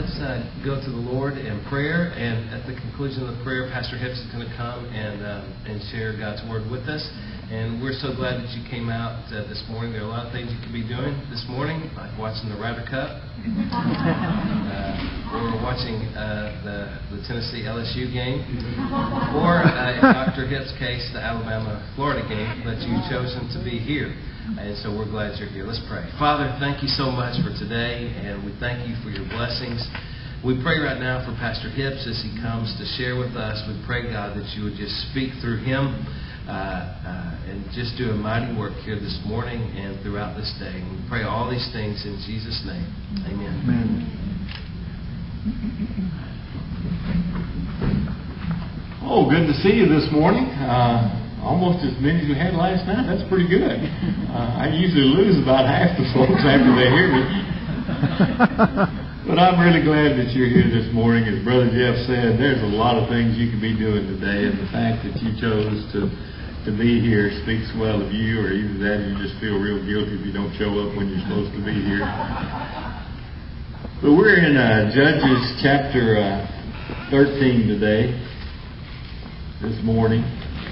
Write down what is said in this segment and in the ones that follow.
let's go to the Lord in prayer. And at the conclusion of the prayer, Pastor Hips is going to come and share God's Word with us. And we're so glad that you came out this morning. There are a lot of things you could be doing this morning, like watching the Ryder Cup, or watching the Tennessee LSU game, or in Dr. Hips' case, the Alabama-Florida game, but you've chosen to be here. And so we're glad you're here. Let's pray. Father, thank you so much for today, and we thank you for your blessings. We pray right now for Pastor Hips as he comes to share with us. We pray, God, that you would just speak through him and just do a mighty work here this morning and throughout this day. And we pray all these things in Jesus' name. Amen. Amen. Oh, good to see you this morning. Almost as many as we had last night. That's pretty good. I usually lose about half the folks after they hear me. But I'm really glad that you're here this morning. As Brother Jeff said, there's a lot of things you could be doing today, and the fact that you chose to be here speaks well of you, or either that or you just feel real guilty if you don't show up when you're supposed to be here. But we're in Judges chapter 13 today, this morning.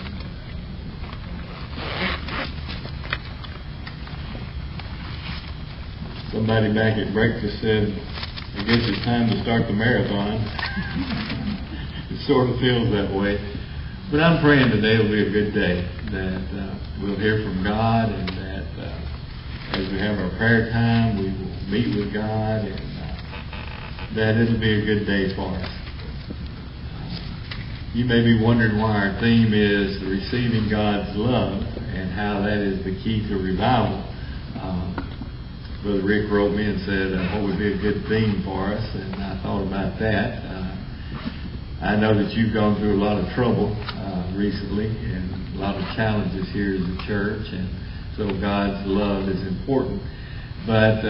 Somebody back at breakfast said, I guess it's time to start the marathon. It sort of feels that way. But I'm praying today will be a good day, that we'll hear from God, and that as we have our prayer time, we will meet with God, and that it'll be a good day for us. You may be wondering why our theme is receiving God's love and how that is the key to revival. Brother Rick wrote me and said, what would be a good theme for us? And I thought about that. I know that you've gone through a lot of trouble recently and a lot of challenges here as a church. And so God's love is important. But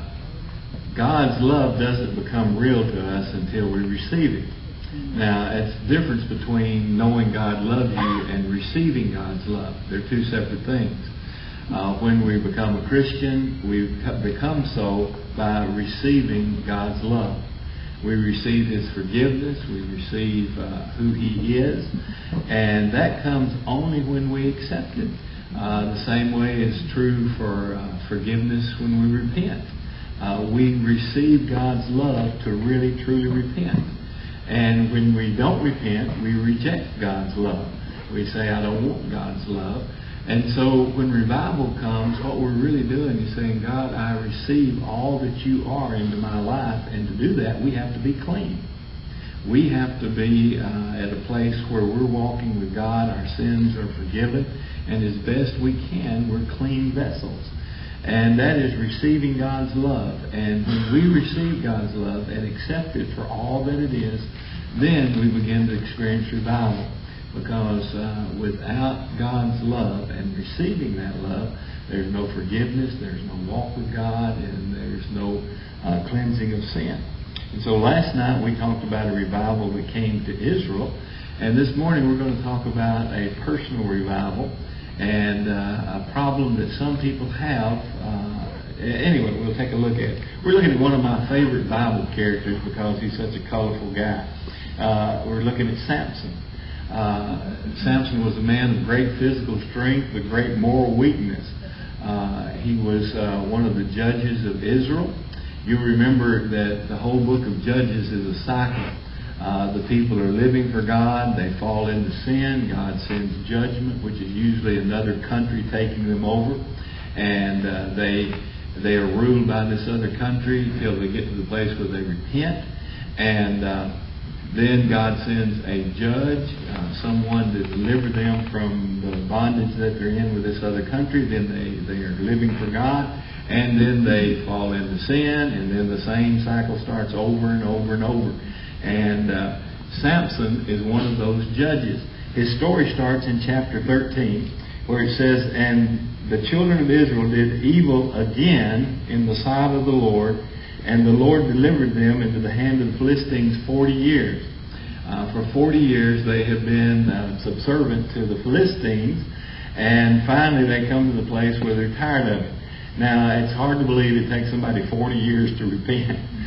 God's love doesn't become real to us until we receive it. Now, it's the difference between knowing God loves you and receiving God's love. They're two separate things. When we become a Christian, we become so by receiving God's love. We receive His forgiveness. We receive who He is. And that comes only when we accept it. The same way is true for forgiveness when we repent. We receive God's love to really, truly repent. And when we don't repent, we reject God's love. We say, I don't want God's love. And so when revival comes, what we're really doing is saying, God, I receive all that you are into my life. And to do that, we have to be clean. We have to be at a place where we're walking with God. Our sins are forgiven. And as best we can, we're clean vessels. And that is receiving God's love. And when we receive God's love and accept it for all that it is, then we begin to experience revival. Because without God's love and receiving that love, there's no forgiveness, there's no walk with God, and there's no cleansing of sin. And so last night we talked about a revival that came to Israel. And this morning we're going to talk about a personal revival and a problem that some people have. Anyway, we'll take a look at it. We're looking at one of my favorite Bible characters because he's such a colorful guy. We're looking at Samson. Samson was a man of great physical strength but great moral weakness. He was one of the judges of Israel. You remember that the whole book of Judges is a cycle. The people are living for God. They fall into sin. God sends judgment, which is usually another country taking them over. And they are ruled by this other country until they get to the place where they repent. And then God sends a judge, someone to deliver them from the bondage that they're in with this other country. Then they are living for God. And then they fall into sin. And then the same cycle starts over and over and over. And Samson is one of those judges. His story starts in chapter 13, where it says, And the children of Israel did evil again in the sight of the Lord, and the Lord delivered them into the hand of the Philistines 40 years. For 40 years they have been subservient to the Philistines, and finally they come to the place where they're tired of it. Now, it's hard to believe it takes somebody 40 years to repent.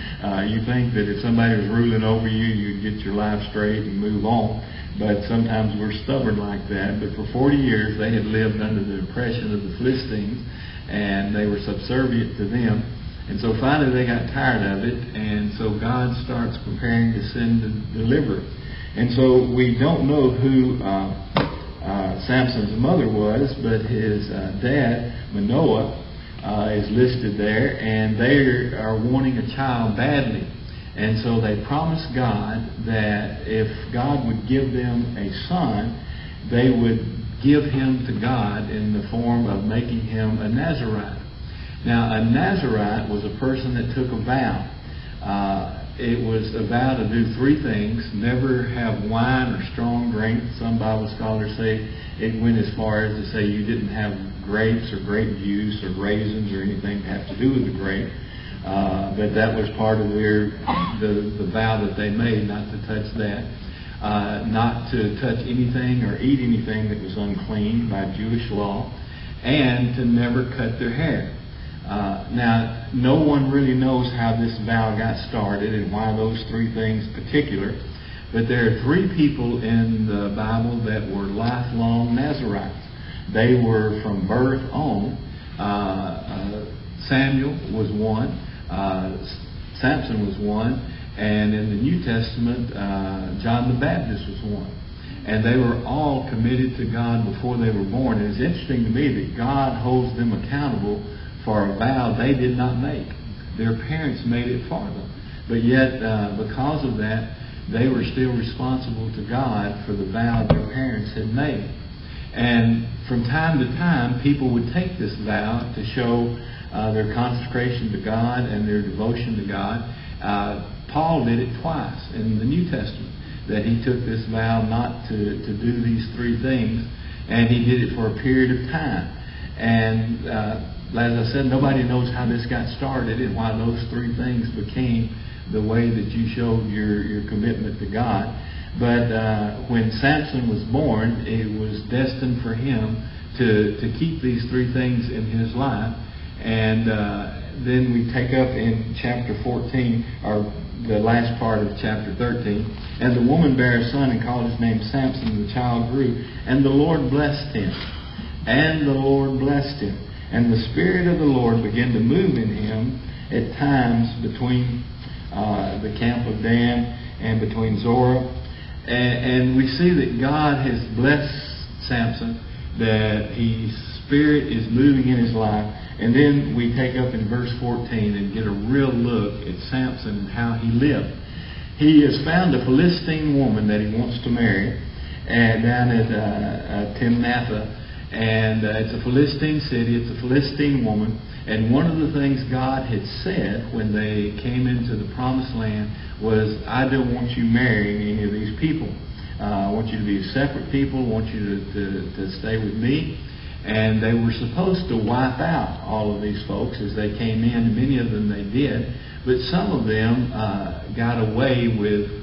You think that if somebody was ruling over you, you'd get your life straight and move on. But sometimes we're stubborn like that. But for 40 years, they had lived under the oppression of the Philistines, and they were subservient to them. And so finally they got tired of it, and so God starts preparing to send the deliverer. And so we don't know who Samson's mother was, but his dad, Manoah, is listed there, and they are wanting a child badly. And so they promised God that if God would give them a son, they would give him to God in the form of making him a Nazirite. Now, a Nazirite was a person that took a vow. It was a vow to do three things: never have wine or strong drink. Some Bible scholars say it went as far as to say you didn't have grapes or grape juice or raisins or anything to have to do with the grape. But that was part of the vow that they made, not to touch that. Not to touch anything or eat anything that was unclean by Jewish law, and to never cut their hair. Now, no one really knows how this vow got started and why those three things particular, but there are three people in the Bible that were lifelong Nazirites. They were from birth on. Samuel was one, Samson was one, and in the New Testament, John the Baptist was one. And they were all committed to God before they were born. And it's interesting to me that God holds them accountable for a vow they did not make. Their parents made it for them. But yet, because of that, they were still responsible to God for the vow their parents had made. And from time to time, people would take this vow to show their consecration to God and their devotion to God. Paul did it twice in the New Testament, that he took this vow not to do these three things, and he did it for a period of time. And as I said, nobody knows how this got started and why those three things became the way that you showed your commitment to God. But when Samson was born, it was destined for him to keep these three things in his life. And then we take up in chapter 14, or the last part of chapter 13. And the woman bare a son and called his name Samson, and the child grew. And the Lord blessed him. And the Lord blessed him. And the Spirit of the Lord began to move in him at times between the camp of Dan and between Zorah. And we see that God has blessed Samson, that his Spirit is moving in his life. And then we take up in verse 14 and get a real look at Samson and how he lived. He has found a Philistine woman that he wants to marry down at Timnath. And it's a Philistine city, it's a Philistine woman. And one of the things God had said when they came into the promised land was, I don't want you marrying any of these people. I want you to be separate people, I want you to stay with me. And they were supposed to wipe out all of these folks as they came in. Many of them they did. But some of them got away with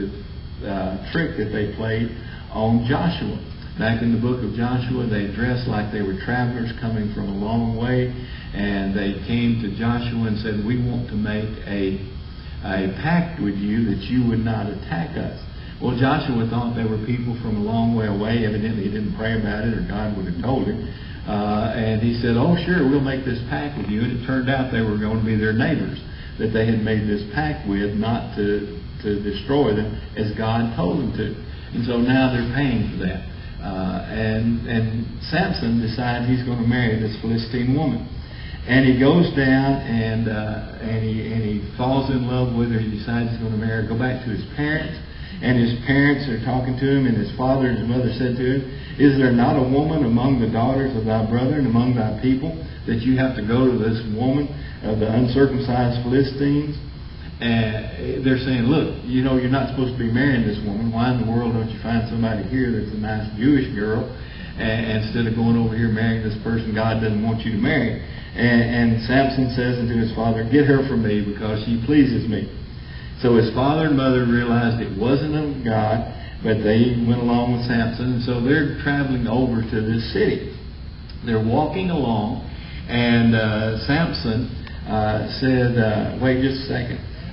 a trick that they played on Joshua. Back in the book of Joshua, they dressed like they were travelers coming from a long way, and they came to Joshua and said, we want to make a pact with you that you would not attack us. Well, Joshua thought they were people from a long way away. Evidently, he didn't pray about it, or God would have told him. And he said, oh, sure, we'll make this pact with you. And it turned out they were going to be their neighbors that they had made this pact with, not to destroy them as God told them to. And so now they're paying for that. And Samson decides he's going to marry this Philistine woman. And he goes down and he falls in love with her. He decides he's going to marry her, go back to his parents. And his parents are talking to him, and his father and his mother said to him, is there not a woman among the daughters of thy brother and among thy people that you have to go to this woman of the uncircumcised Philistines? And they're saying, look, you know, you're not supposed to be marrying this woman. Why in the world don't you find somebody here that's a nice Jewish girl, and instead of going over here marrying this person God doesn't want you to marry? And Samson says unto his father, get her from me, because she pleases me. So his father and mother realized it wasn't of God, but they went along with Samson. And so they're traveling over to this city. They're walking along, and Samson said, wait just a second.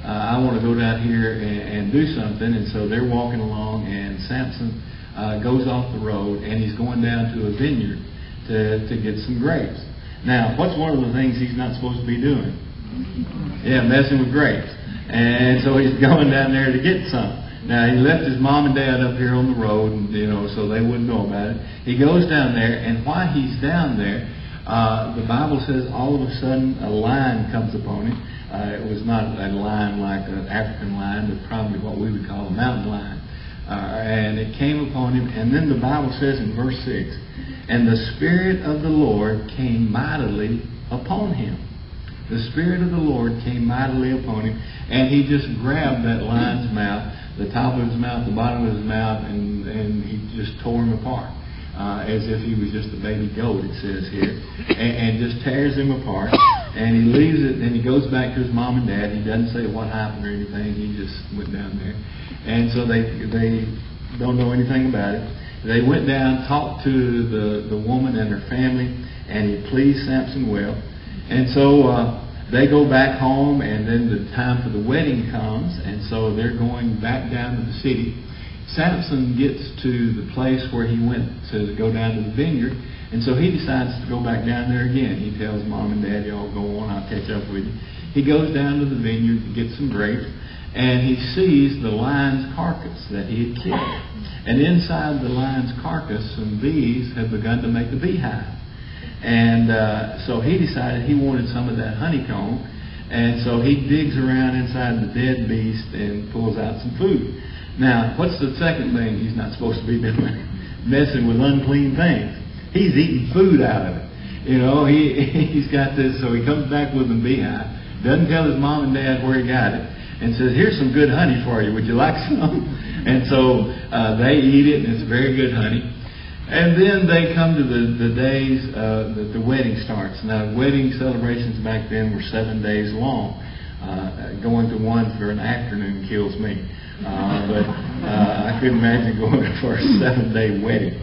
I want to go down here and do something. And so they're walking along, and Samson goes off the road, and he's going down to a vineyard to get some grapes. Now, what's one of the things he's not supposed to be doing? Yeah, messing with grapes. And so he's going down there to get some. Now, he left his mom and dad up here on the road, and, so they wouldn't know about it. He goes down there, and while he's down there, the Bible says all of a sudden a lion comes upon him. It was not a lion like an African lion, but probably what we would call a mountain lion. And it came upon him, and then the Bible says in verse 6, and the Spirit of the Lord came mightily upon him. The Spirit of the Lord came mightily upon him, and he just grabbed that lion's mouth, the top of his mouth, the bottom of his mouth, and he just tore him apart. As if he was just a baby goat, it says here, and just tears him apart. And he leaves it, and he goes back to his mom and dad. He doesn't say what happened or anything. He just went down there. And so they don't know anything about it. They went down, talked to the woman and her family, and he pleased Samson well. And so they go back home, and then the time for the wedding comes, and so they're going back down to the city. Samson gets to the place where he went to go down to the vineyard, and so he decides to go back down there again. He tells mom and dad, y'all go on, I'll catch up with you. He goes down to the vineyard to get some grapes, and he sees the lion's carcass that he had killed. And inside the lion's carcass, some bees had begun to make a beehive. And so he decided he wanted some of that honeycomb, and so he digs around inside the dead beast and pulls out some food. Now, what's the second thing he's not supposed to be doing? Messing with unclean things. He's eating food out of it. He's got this, so he comes back with a beehive, doesn't tell his mom and dad where he got it, and says, here's some good honey for you. Would you like some? And so they eat it, and it's very good honey. And then they come to the days that the wedding starts. Now, wedding celebrations back then were 7 days long. Going to one for an afternoon kills me. But I couldn't imagine going for a 7-day wedding.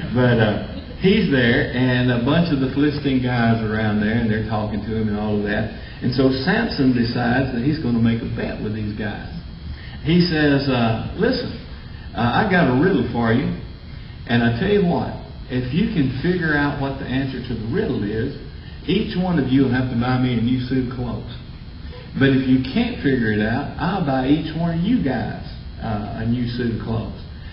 But he's there, and a bunch of the Philistine guys are around there, and they're talking to him and all of that. And so Samson decides that he's going to make a bet with these guys. He says, listen, I got a riddle for you, and I tell you what, if you can figure out what the answer to the riddle is, each one of you will have to buy me a new suit of clothes. But if you can't figure it out, I'll buy each one of you guys a new suit of clothes.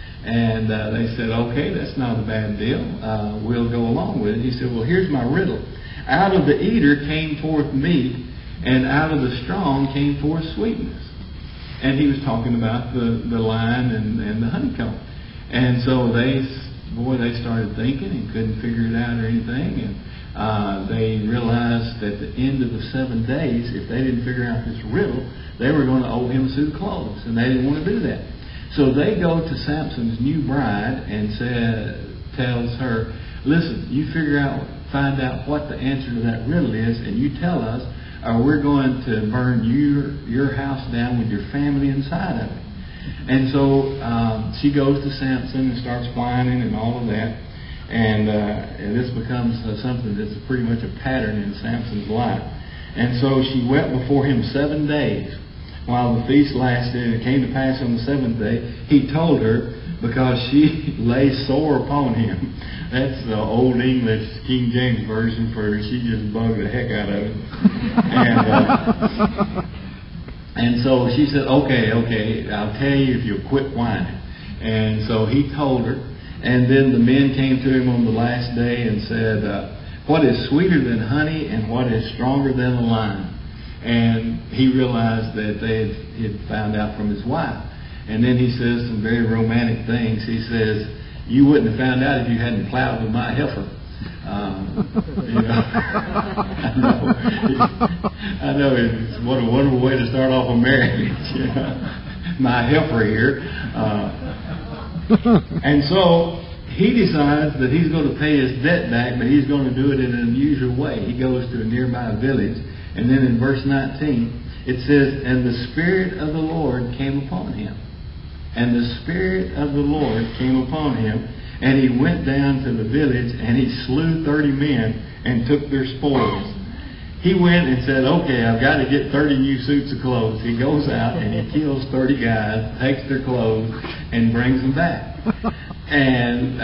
And they said, okay, that's not a bad deal. We'll go along with it. He said, well, here's my riddle. Out of the eater came forth meat, and out of the strong came forth sweetness. And he was talking about the lion and the honeycomb. And so they started thinking and couldn't figure it out or anything. And they realized that at the end of the 7 days, if they didn't figure out this riddle, they were going to owe him a suit of clothes, and they didn't want to do that. So they go to Samson's new bride and tells her, listen, you find out what the answer to that riddle is, and you tell us, or we're going to burn your house down with your family inside of it. And so she goes to Samson and starts whining and all of that. And this becomes something that's pretty much a pattern in Samson's life. And so she wept before him 7 days while the feast lasted. And it came to pass on the 7th day, he told her, because she lay sore upon him. That's the Old English King James Version for she just bugged the heck out of him. And so she said, okay, I'll tell you if you'll quit whining. And so he told her. And then the men came to him on the last day and said, what is sweeter than honey and what is stronger than a lion? And he realized that they had found out from his wife. And then he says some very romantic things. He says, you wouldn't have found out if you hadn't plowed with my heifer. I know it's what a wonderful way to start off a marriage. My heifer here. And so he decides that he's going to pay his debt back, but he's going to do it in an unusual way. He goes to a nearby village, and then in verse 19, it says, and the Spirit of the Lord came upon him. And the Spirit of the Lord came upon him, and he went down to the village, and he slew 30 men and took their spoils. he went and said, okay, I've got to get 30 new suits of clothes. He goes out and he kills 30 guys, takes their clothes, and brings them back. And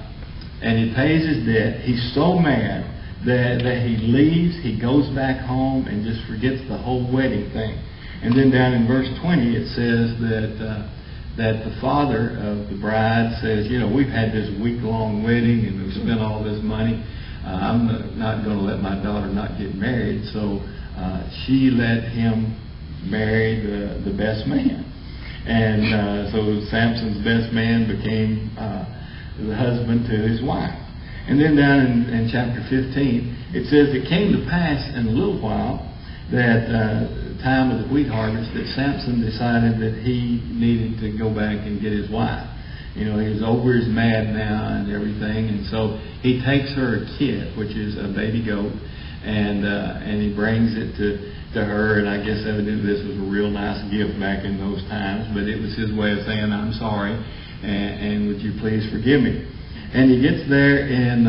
he pays his debt. He's so mad that he leaves, he goes back home and just forgets the whole wedding thing. And then down in verse 20 it says that the father of the bride says, we've had this week-long wedding and we've spent all this money. I'm not going to let my daughter not get married. So she let him marry the best man. And so Samson's best man became the husband to his wife. And then down in chapter 15, it says, it came to pass in a little while that time of the wheat harvest that Samson decided that he needed to go back and get his wife. He was over his mad now and everything, and so he takes her a kid, which is a baby goat, and he brings it to her, and I guess evidently this was a real nice gift back in those times, but it was his way of saying, I'm sorry, and would you please forgive me? And he gets there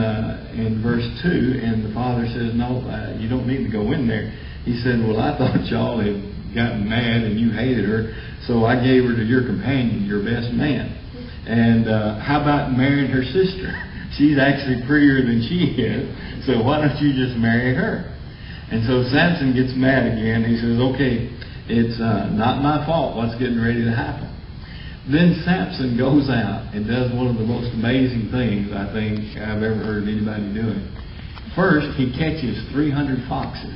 in verse 2, and the father says, no, you don't need to go in there. He said, well, I thought y'all had gotten mad and you hated her, so I gave her to your companion, your best man. And how about marrying her sister? She's actually prettier than she is, so why don't you just marry her? And so Samson gets mad again. He says, okay, it's not my fault what's getting ready to happen. Then Samson goes out and does one of the most amazing things I think I've ever heard anybody doing. First, he catches 300 foxes.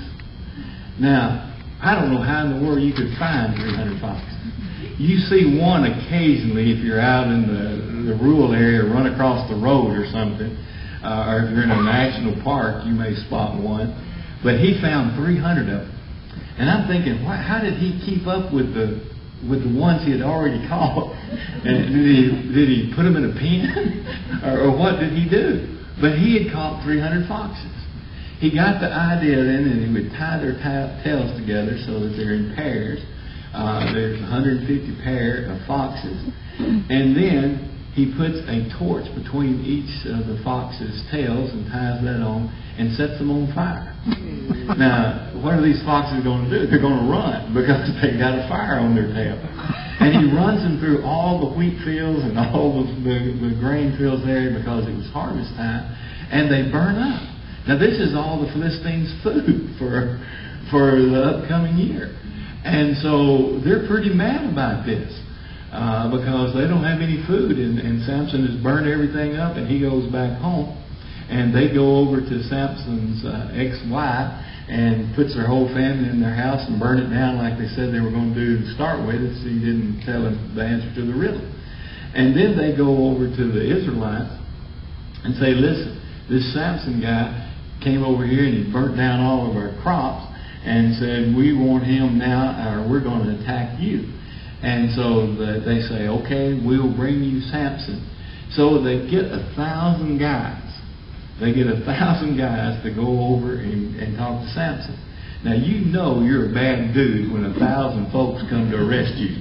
Now, I don't know how in the world you could find 300 foxes. You see one occasionally if you're out in the rural area, run across the road or something, or if you're in a national park, you may spot one. But he found 300 of them. And I'm thinking, how did he keep up with the ones he had already caught? And did he put them in a pen? or what did he do? But he had caught 300 foxes. He got the idea then that he would tie their tails together so that they're in pairs. There's 150 pair of foxes. And then he puts a torch between each of the foxes' tails and ties that on and sets them on fire. Now, what are these foxes going to do? They're going to run because they got a fire on their tail. And he runs them through all the wheat fields and all the grain fields there because it was harvest time, and they burn up. Now, this is all the Philistines' food for the upcoming year. And so they're pretty mad about this because they don't have any food. And Samson has burned everything up, and he goes back home. And they go over to Samson's ex-wife and puts their whole family in their house and burn it down like they said they were going to do to start with. So he didn't tell them the answer to the riddle. And then they go over to the Israelites and say, listen, this Samson guy came over here and he burnt down all of our crops and said, we want him now or we're going to attack you. And so they say, okay, we'll bring you Samson. So they get 1,000 guys. They get 1,000 guys to go over and talk to Samson. Now, you're a bad dude when 1,000 folks come to arrest you.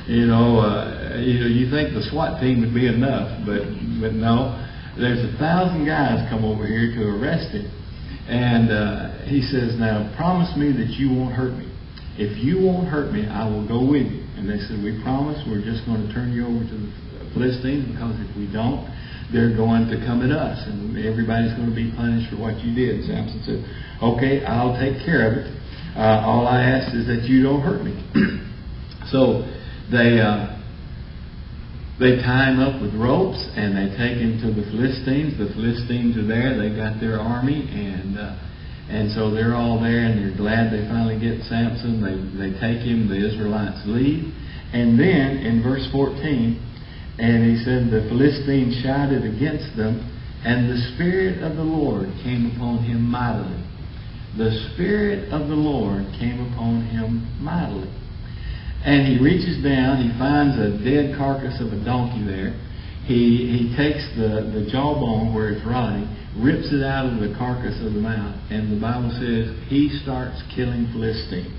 You think the SWAT team would be enough, but no. There's 1,000 guys come over here to arrest him. And he says, now, promise me that you won't hurt me. If you won't hurt me, I will go with you. And they said, we promise we're just going to turn you over to the Philistines because if we don't, they're going to come at us, and everybody's going to be punished for what you did. Samson said, okay, I'll take care of it. All I ask is that you don't hurt me. So they tie him up with ropes, and they take him to the Philistines. The Philistines are there. They got their army, and so they're all there, and they're glad they finally get Samson. They take him. The Israelites leave. And then, in verse 14, and he said, the Philistines shouted against them, and the Spirit of the Lord came upon him mightily. The Spirit of the Lord came upon him mightily. And he reaches down, he finds a dead carcass of a donkey there. He takes the jawbone where it's rotting, rips it out of the carcass of the mouth, and the Bible says he starts killing Philistines.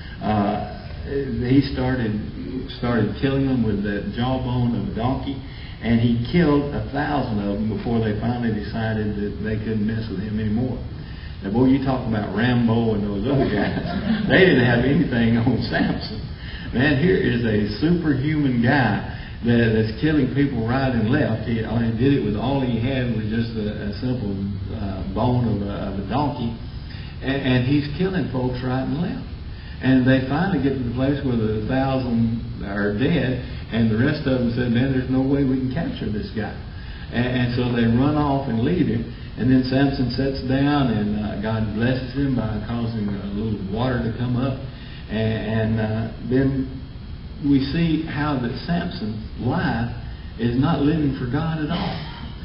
He started killing them with the jawbone of a donkey, and he killed 1,000 of them before they finally decided that they couldn't mess with him anymore. Now, boy, you talk about Rambo and those other guys. They didn't have anything on Samson. Man, here is a superhuman guy that's killing people right and left. He did it with all he had was just a simple bone of a donkey. And he's killing folks right and left. And they finally get to the place where the 1,000 are dead, and the rest of them said, man, there's no way we can capture this guy. And so they run off and leave him. And then Samson sits down, and God blesses him by causing a little water to come up. And then we see how that Samson's life is not living for God at all.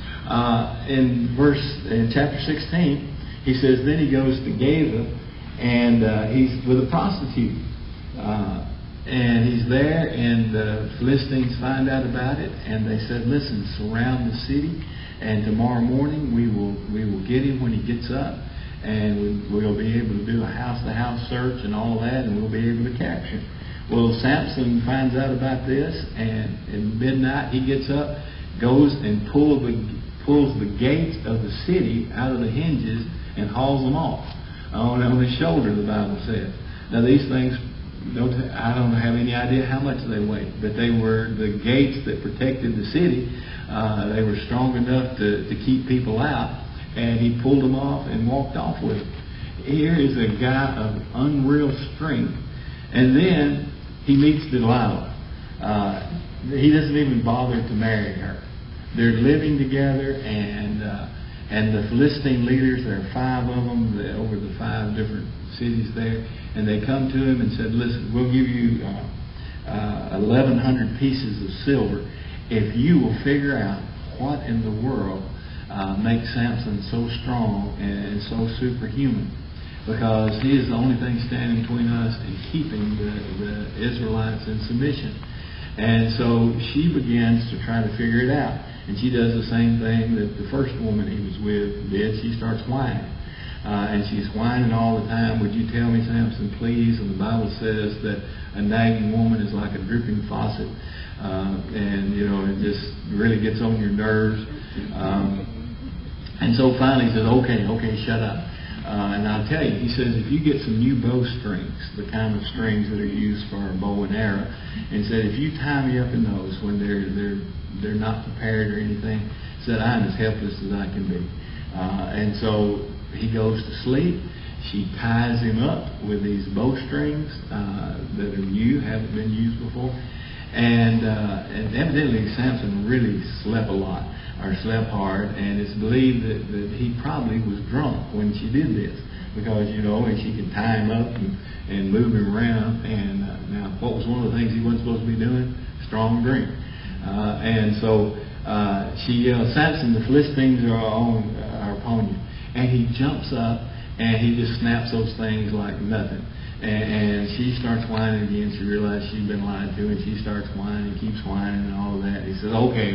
In chapter 16, he says, then he goes to Gaza, and he's with a prostitute. And he's there, and the Philistines find out about it, and they said, listen, surround the city, and tomorrow morning we will get him when he gets up, and we'll be able to do a house-to-house search and all that, and we'll be able to capture him. Well, Samson finds out about this, and at midnight he gets up, goes and pulls the gates of the city out of the hinges and hauls them off on his shoulder, the Bible says. Now these things, I don't have any idea how much they weighed, but they were the gates that protected the city. They were strong enough to keep people out, and he pulled them off and walked off with them. Here is a guy of unreal strength. And then he meets Delilah. He doesn't even bother to marry her. They're living together, and the Philistine leaders, there are 5 of them over the 5 different cities there, and they come to him and said, listen, we'll give you 1,100 pieces of silver if you will figure out what in the world makes Samson so strong and so superhuman. Because he is the only thing standing between us and keeping the Israelites in submission. And so she begins to try to figure it out. And she does the same thing that the first woman he was with did. She starts whining. And she's whining all the time. Would you tell me, Samson, please? And the Bible says that a nagging woman is like a dripping faucet. And, it just really gets on your nerves. And so finally he says, okay, shut up. And I'll tell you, he says, if you get some new bow strings, the kind of strings that are used for a bow and arrow, and said, if you tie me up in those when they're not prepared or anything, said, I'm as helpless as I can be. And so he goes to sleep. She ties him up with these bowstrings that are new, haven't been used before. And evidently Samson really slept a lot, or slept hard, and it's believed that he probably was drunk when she did this, because and she could tie him up and move him around. And now, what was one of the things he wasn't supposed to be doing? Strong drink. And so she yells, Samson, the Philistines are upon you. And he jumps up and he just snaps those things like nothing. And she starts whining again. She realizes she's been lied to, and she starts whining, keeps whining and all of that. He says, okay.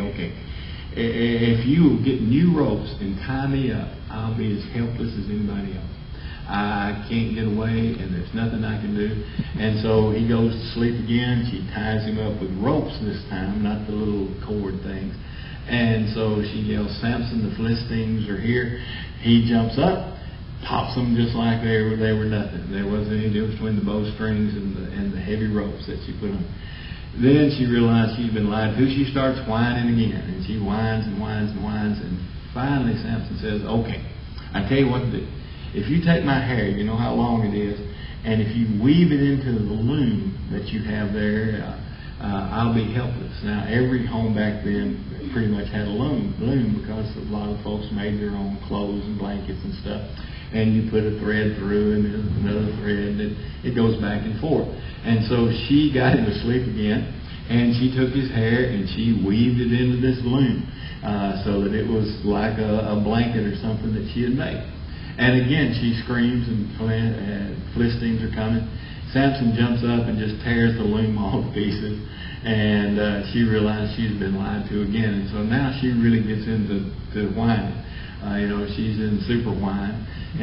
If you will get new ropes and tie me up, I'll be as helpless as anybody else. I can't get away, and there's nothing I can do. And so he goes to sleep again. She ties him up with ropes this time, not the little cord things. And so she yells, Samson, the Philistines are here. He jumps up, pops them just like they were nothing. There wasn't any difference between the bowstrings and the heavy ropes that she put on. Then she realized she's been lied to. She starts whining again, and she whines and whines and whines, and finally Samson says, okay, I tell you what to do. If you take my hair, you know how long it is, and if you weave it into the loom that you have there, I'll be helpless. Now, every home back then pretty much had a loom because a lot of folks made their own clothes and blankets and stuff. And you put a thread through and then another thread, and it goes back and forth. And so she got him to sleep again, and she took his hair and she weaved it into this loom so that it was like a blanket or something that she had made. And again, she screams, and Philistines are coming. Samson jumps up and just tears the loom all to pieces, and she realized she's been lied to again. And so now she really gets into whining. She's in super whine.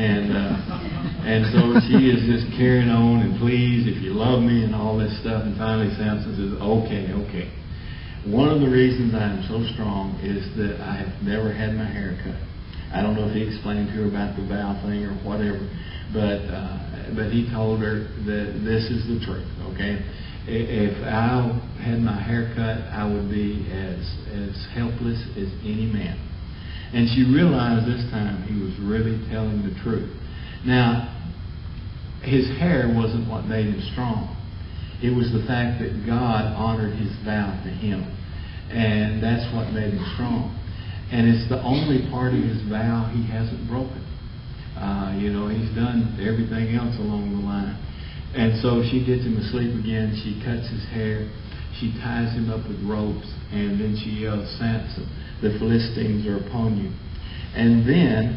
And so she is just carrying on, and please, if you love me, and all this stuff. And finally Samson says, okay. One of the reasons I am so strong is that I have never had my hair cut. I don't know if he explained to her about the vow thing or whatever, but he told her that this is the truth, okay? If I had my hair cut, I would be as helpless as any man. And she realized this time he was really telling the truth. Now, his hair wasn't what made him strong. It was the fact that God honored his vow to him. And that's what made him strong. And it's the only part of his vow he hasn't broken. He's done everything else along the line. And so she gets him asleep again. She cuts his hair. She ties him up with ropes. And then she yells, "Samson, the Philistines are upon you." And then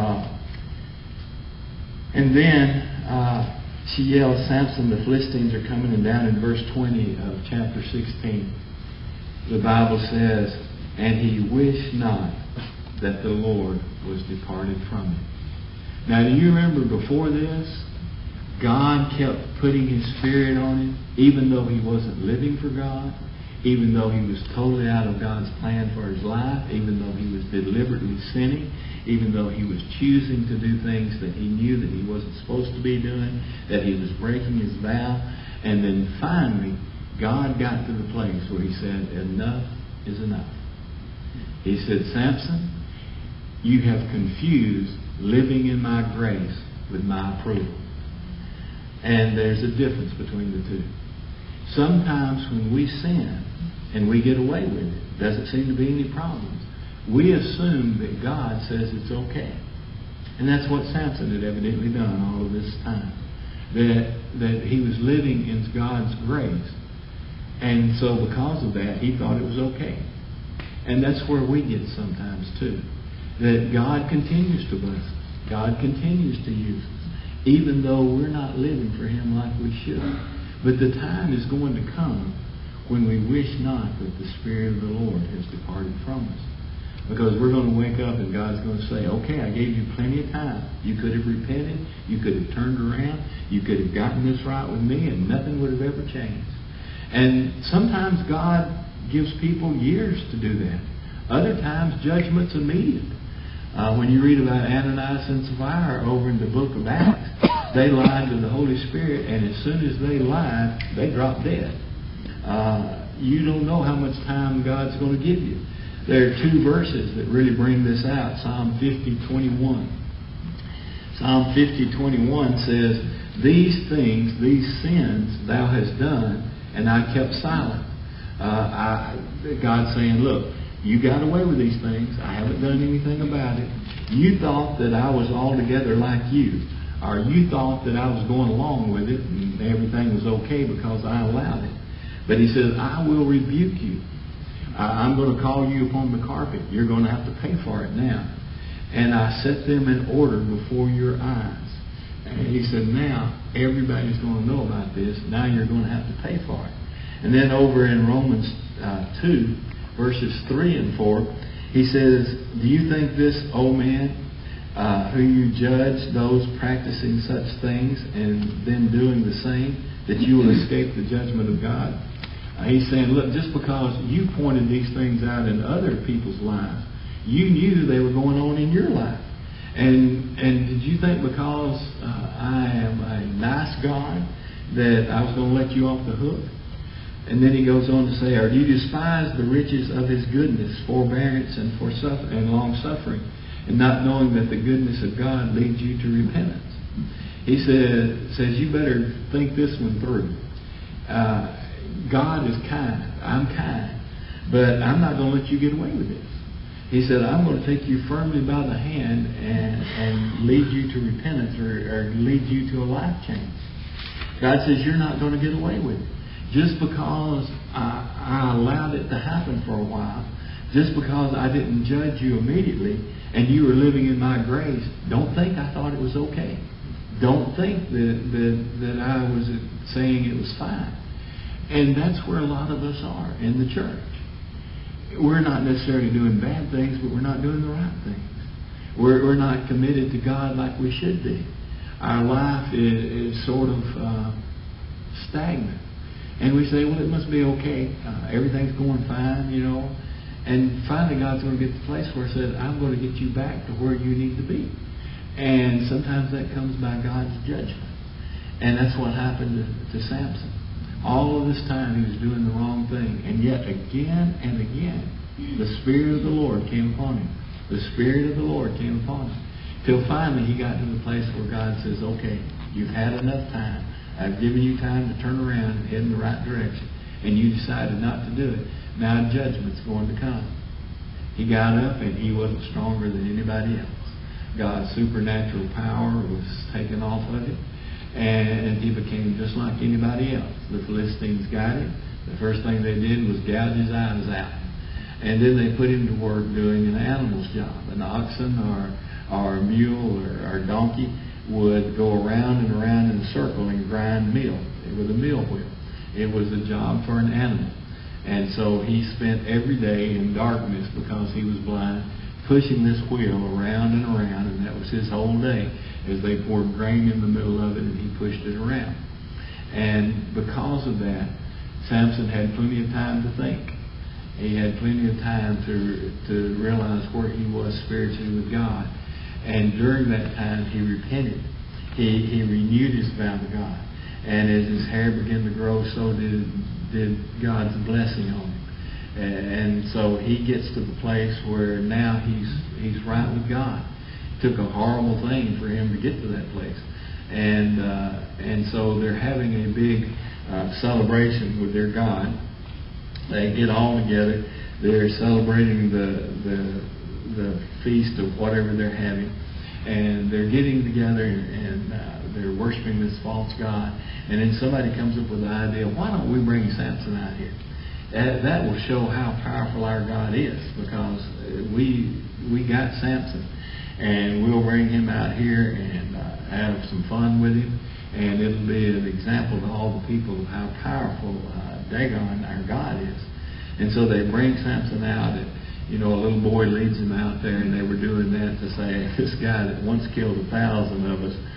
she yells, "Samson, the Philistines are coming." And down in verse 20 of chapter 16, the Bible says, "And he wished not that the Lord was departed from him." Now, do you remember before this, God kept putting His Spirit on him, even though he wasn't living for God, even though he was totally out of God's plan for his life, even though he was deliberately sinning, even though he was choosing to do things that he knew that he wasn't supposed to be doing, that he was breaking his vow. And then finally, God got to the place where He said, "Enough is enough." He said, "Samson, you have confused living in my grace with my approval." And there's a difference between the two. Sometimes when we sin and we get away with it, doesn't seem to be any problems, we assume that God says it's okay. And that's what Samson had evidently done all of this time. That he was living in God's grace. And so because of that, he thought it was okay. And that's where we get sometimes too. That God continues to bless us. God continues to use us. Even though we're not living for Him like we should. But the time is going to come when we wish not that the Spirit of the Lord has departed from us. Because we're going to wake up and God's going to say, "Okay, I gave you plenty of time. You could have repented. You could have turned around. You could have gotten this right with me, and nothing would have ever changed." And sometimes God gives people years to do that. Other times, judgment's immediate. When you read about Ananias and Sapphira over in the book of Acts, they lied to the Holy Spirit, and as soon as they lied, they dropped dead. You don't know how much time God's going to give you. There are two verses that really bring this out. Psalm 50:21. Psalm 50:21 says, "These things, these sins thou hast done, and I kept silent." God's saying, "Look, you got away with these things. I haven't done anything about it. You thought that I was altogether like you. Or you thought that I was going along with it and everything was okay because I allowed it." But He says, "I will rebuke you. I'm going to call you upon the carpet. You're going to have to pay for it now. And I set them in order before your eyes." And He said, now everybody's going to know about this. Now you're going to have to pay for it. And then over in Romans 2, verses 3 and 4, he says, "Do you think this, O man, who you judge those practicing such things and then doing the same, that you will escape the judgment of God?" He's saying, look, just because you pointed these things out in other people's lives, you knew they were going on in your life. And did you think because I am a nice God that I was going to let you off the hook? And then he goes on to say, "Or do you despise the riches of His goodness, forbearance, and long-suffering, and not knowing that the goodness of God leads you to repentance?" He says you better think this one through. God is kind. I'm kind. But I'm not going to let you get away with this. He said, "I'm going to take you firmly by the hand and lead you to repentance or lead you to a life change." God says, you're not going to get away with it. Just because I allowed it to happen for a while, just because I didn't judge you immediately and you were living in my grace, don't think I thought it was okay. Don't think that I was saying it was fine. And that's where a lot of us are in the church. We're not necessarily doing bad things, but we're not doing the right things. We're not committed to God like we should be. Our life is sort of stagnant. And we say, well, it must be okay. Everything's going fine, And finally, God's going to get to the place where He said, I'm going to get you back to where you need to be. And sometimes that comes by God's judgment. And that's what happened to Samson. All of this time he was doing the wrong thing. And yet again and again, the Spirit of the Lord came upon him. The Spirit of the Lord came upon him. Till finally he got to the place where God says, okay, you've had enough time. I've given you time to turn around and head in the right direction. And you decided not to do it. Now judgment's going to come. He got up and he wasn't stronger than anybody else. God's supernatural power was taken off of him. And he became just like anybody else. The Philistines got him. The first thing they did was gouge his eyes out. And then they put him to work doing an animal's job. An oxen or a mule or a donkey would go around and around in a circle and grind meal with a mill wheel. It was a job for an animal. And so he spent every day in darkness because he was blind, pushing this wheel around and around, and that was his whole day as they poured grain in the middle of it and he pushed it around. And because of that, Samson had plenty of time to think. He had plenty of time to realize where he was spiritually with God. And during that time, he repented. He renewed his vow to God. And as his hair began to grow, so did God's blessing on him. And so he gets to the place where now he's right with God. It took a horrible thing for him to get to that place. And so they're having a big celebration with their God. They get all together. They're celebrating the feast of whatever they're having. And they're getting together and they're worshiping this false god. And then somebody comes up with the idea, why don't we bring Samson out here? That will show how powerful our God is, because we got Samson. And we'll bring him out here and have some fun with him. And it'll be an example to all the people of how powerful Dagon, our God, is. And so they bring Samson out, and a little boy leads him out there, and they were doing that to say, this guy that once killed 1,000 of us,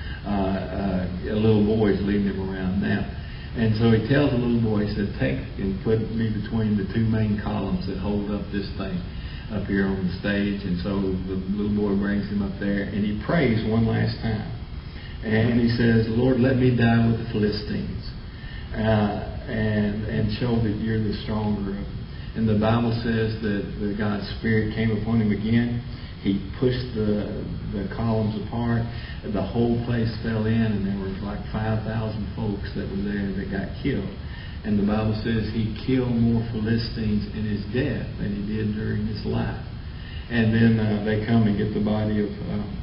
a little boy's leading him around now. And so he tells the little boy, he said, take and put me between the two main columns that hold up this thing up here on the stage. And so the little boy brings him up there, and he prays one last time. And he says, Lord, let me die with the Philistines, and show that you're the stronger of them. And the Bible says that God's Spirit came upon him again. He pushed the columns apart. The whole place fell in, and there was like 5,000 folks that were there that got killed. And the Bible says he killed more Philistines in his death than he did during his life. And then they come and get the body of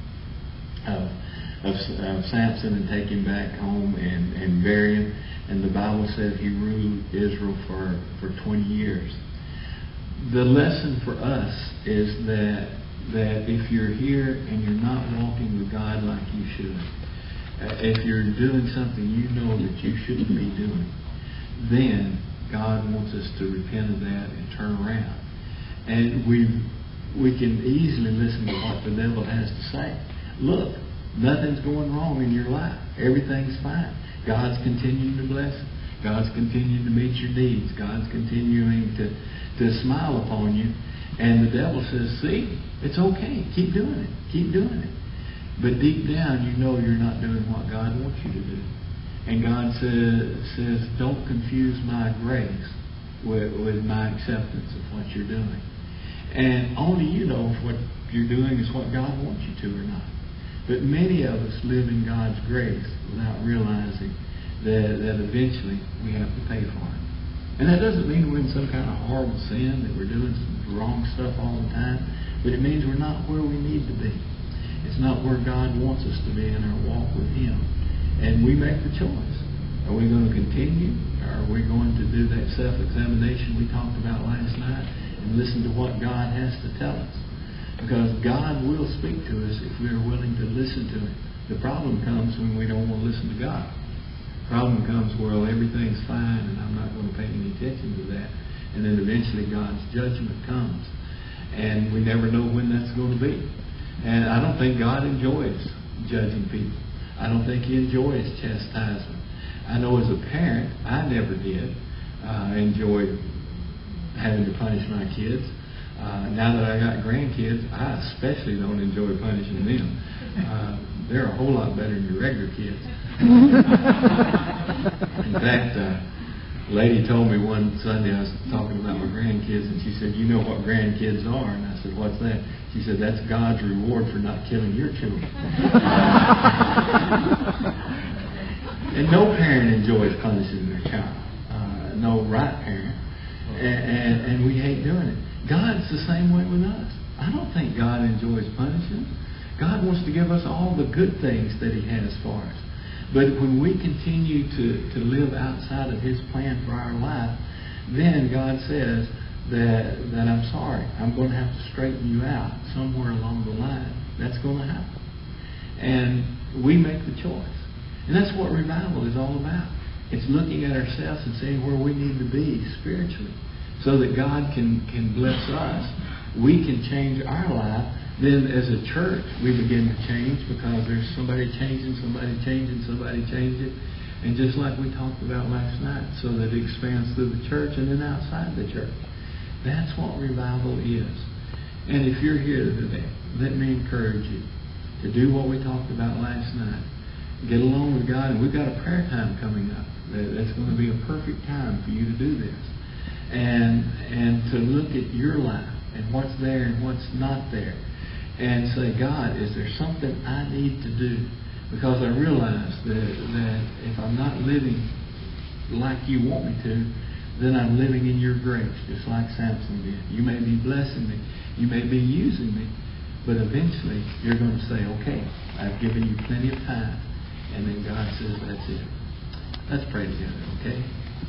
Samson and take him back home and bury him. And the Bible says he ruled Israel for 20 years. The lesson for us is that if you're here and you're not walking with God like you should, if you're doing something you know that you shouldn't be doing, then God wants us to repent of that and turn around. And we can easily listen to what the devil has to say. Look, nothing's going wrong in your life. Everything's fine. God's continuing to bless you. God's continuing to meet your needs. God's continuing to smile upon you. And the devil says, see, it's okay. Keep doing it. Keep doing it. But deep down, you know you're not doing what God wants you to do. And God says, don't confuse my grace with my acceptance of what you're doing. And only you know if what you're doing is what God wants you to or not. But many of us live in God's grace without realizing that eventually we have to pay for it. And that doesn't mean we're in some kind of horrible sin, that we're doing some wrong stuff all the time. But it means we're not where we need to be. It's not where God wants us to be in our walk with Him. And we make the choice. Are we going to continue? Or are we going to do that self-examination we talked about last night and listen to what God has to tell us? Because God will speak to us if we are willing to listen to Him. The problem comes when we don't want to listen to God. The problem comes, well, everything's fine and I'm not going to pay any attention to that. And then eventually God's judgment comes. And we never know when that's going to be. And I don't think God enjoys judging people. I don't think He enjoys chastisement. I know as a parent, I never did enjoy having to punish my kids. Now that I got grandkids, I especially don't enjoy punishing them. They're a whole lot better than your regular kids. In fact, a lady told me one Sunday, I was talking about my grandkids, and she said, "You know what grandkids are?" And I said, "What's that?" She said, "That's God's reward for not killing your children." And no parent enjoys punishing their child. No right parent. And we hate doing it. God's the same way with us. I don't think God enjoys punishing. God wants to give us all the good things that He has for us. But when we continue to live outside of His plan for our life, then God says that I'm sorry, I'm going to have to straighten you out somewhere along the line. That's going to happen. And we make the choice. And that's what revival is all about. It's looking at ourselves and saying where we need to be spiritually so that God can bless us. We can change our life. Then as a church, we begin to change because there's somebody changing, somebody changing. And just like we talked about last night, so that it expands through the church and then outside the church. That's what revival is. And if you're here today, let me encourage you to do what we talked about last night. Get along with God, and we've got a prayer time coming up. That's going to be a perfect time for you to do this. And to look at your life and what's there and what's not there. And say, God, is there something I need to do? Because I realize that if I'm not living like you want me to, then I'm living in your grace, just like Samson did. You may be blessing me. You may be using me. But eventually, you're going to say, okay, I've given you plenty of time. And then God says, that's it. Let's pray together, okay?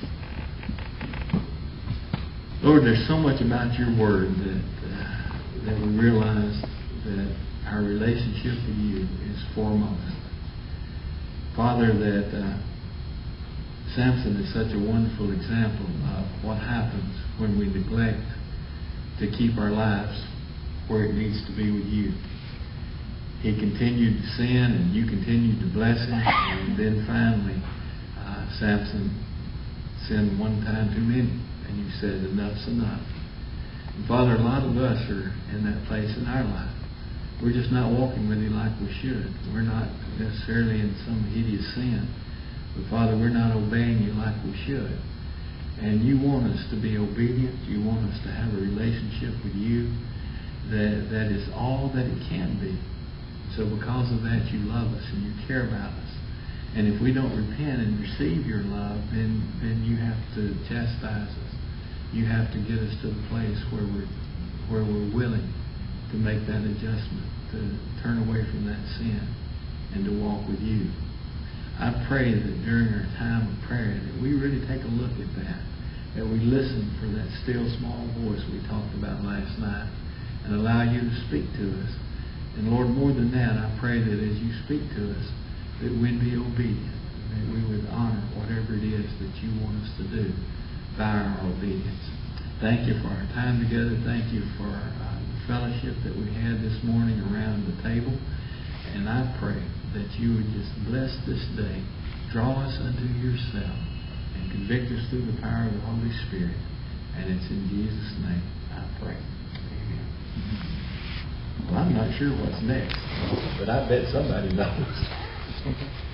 Lord, there's so much about your word that we realize that our relationship with you is foremost. Father, that Samson is such a wonderful example of what happens when we neglect to keep our lives where it needs to be with you. He continued to sin, and you continued to bless him, and then finally Samson sinned one time too many, and you said, enough's enough. And Father, a lot of us are in that place in our life. We're just not walking with you like we should. We're not necessarily in some hideous sin. But Father, we're not obeying you like we should. And you want us to be obedient. You want us to have a relationship with you that is all that it can be. So because of that, you love us and you care about us. And if we don't repent and receive your love, then you have to chastise us. You have to get us to the place where we're willing to make that adjustment, to turn away from that sin and to walk with you. I pray that during our time of prayer that we really take a look at that we listen for that still small voice we talked about last night and allow you to speak to us. And Lord, more than that, I pray that as you speak to us, that we'd be obedient, that we would honor whatever it is that you want us to do by our obedience. Thank you for our time together. Thank you for the fellowship that we had this morning around the table. And I pray that you would just bless this day, draw us unto yourself, and convict us through the power of the Holy Spirit. And it's in Jesus' name I pray. Amen. Well, I'm not sure what's next, but I bet somebody knows.